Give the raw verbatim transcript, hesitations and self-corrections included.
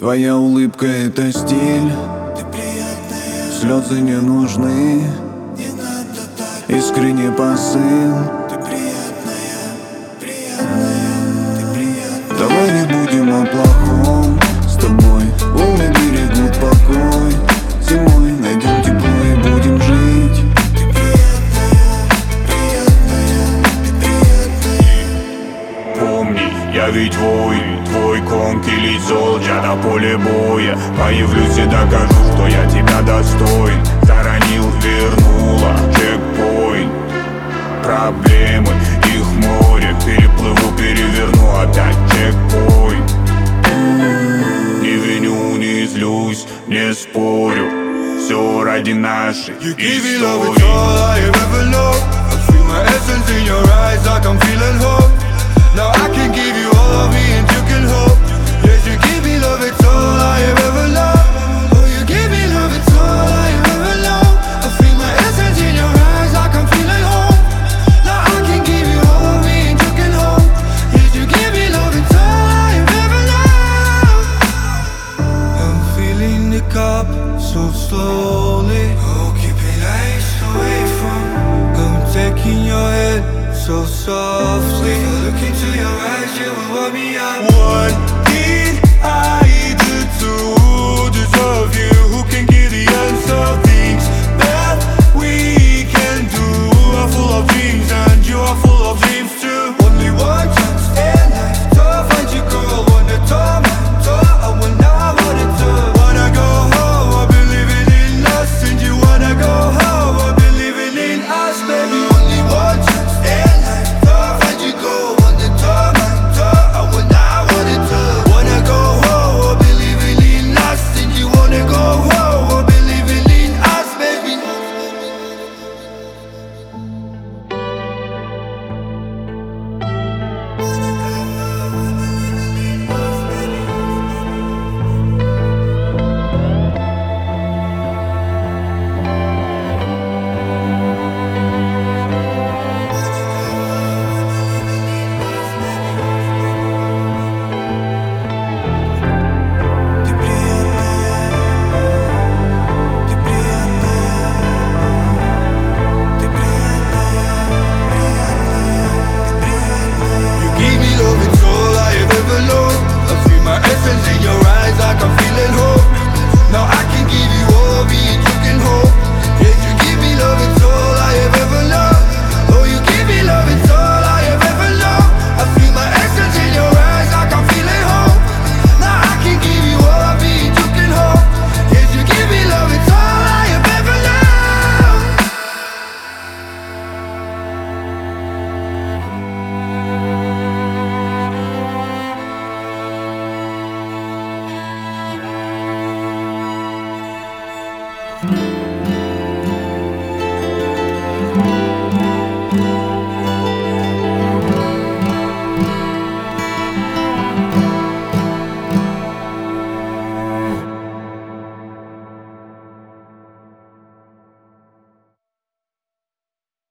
Твоя улыбка — это стиль, Ты приятная, слезы не нужны, не надо так. искренний посыл. Ты приятная, приятная, ты приятная. Давай не будем о плохом с тобой. Волны берегут покой. Зимой найдем тепло и будем жить. Ты приятная, приятная, ты приятная. Помни, я ведь воин, твой конг или солджа на поле боя. Появлюсь и докажу, что я тебя достоин. Заронил, вернула, чекпоинт. Проблемы, их море. Переплыву, переверну, опять чекпоинт. Не виню, не злюсь, не спорю. Все ради нашей You give me love, it's истории. all I have ever loved. I feel my essence in your eyes, I can feel and hope. Now I can give you all of me and you can hope. Yes, you give me love, it's all I have ever loved. Oh, you give me love, it's all I have ever loved. I feel my essence in your eyes, I can feel and hope. Now I can give you all of me and you can hope. Yes, you give me love, it's all I have ever loved. I'm filling the cup so slowly. Oh, keep it ice away from. I'm taking your head so softly. If I look into your eyes, you will warm me up. What did I